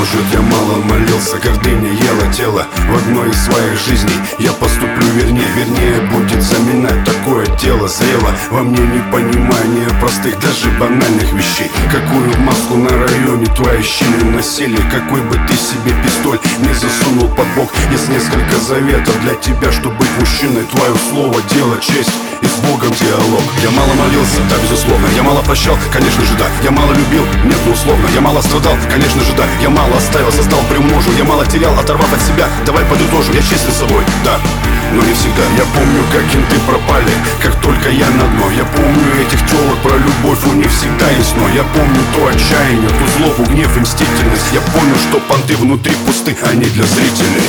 может, я мало молился, гордыня ела тело в одной из своих жизней. Я поступлю вернее будет заминать такое тело зрело. Во мне непонимание простых, даже банальных вещей. Какую маску на районе твои щели носили, какой бы ты себе пистоль не засунул под бок. Есть несколько заветов для тебя, чтобы быть мужчиной. Твое слово, дело, честь и с Богом диалог. Я мало молился, да, безусловно. Я мало прощал, конечно же, да. Я мало любил, нет, ну условно. Я мало страдал, конечно же, да. Я мало оставил, создал, приумножил. Я мало терял, оторвав от себя. Давай подытожим, я честен с собой, да, но не всегда. Я помню, как кенты пропали, как только я на дно. Я помню этих телок, про любовь у них всегда есть но. Я помню то отчаяние, ту злобу, гнев и мстительность. Я понял, что понты внутри пусты, а не для зрителей.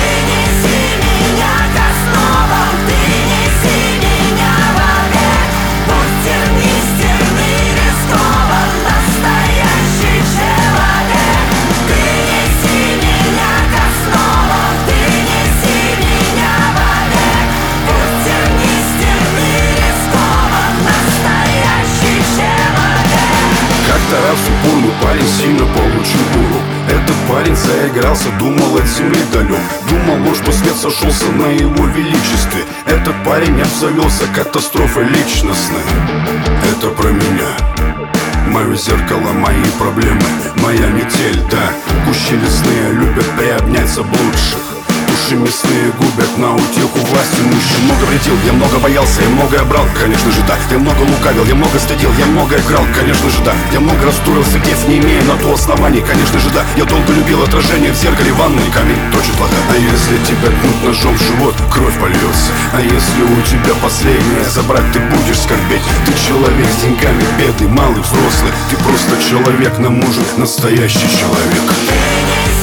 Раз упорный парень сильно получил буру. Этот парень заигрался, думал от земли далек. Думал он, что свет сошелся на его величестве. Этот парень обзавелся катастрофой личностной. Это про меня, мое зеркало, мои проблемы, моя метель, да. Кущи лесные любят приобнять заблудших. Души мясные губят на утеху власти мужчин. Много вредил, я много боялся, я многое брал, конечно же да. Я много лукавил, я много стыдил, я много играл, конечно же да. Я много расстроил сердец, не имея на то оснований, конечно же да. Я долго любил отражение в зеркале ванной, камень точит вода. А если тебя ткнут ножом в живот, кровь польется. А если у тебя последнее забрать, ты будешь скорбеть. Ты человек с деньгами, бедный, малый, взрослый. Ты просто человек, но мужик, настоящий человек.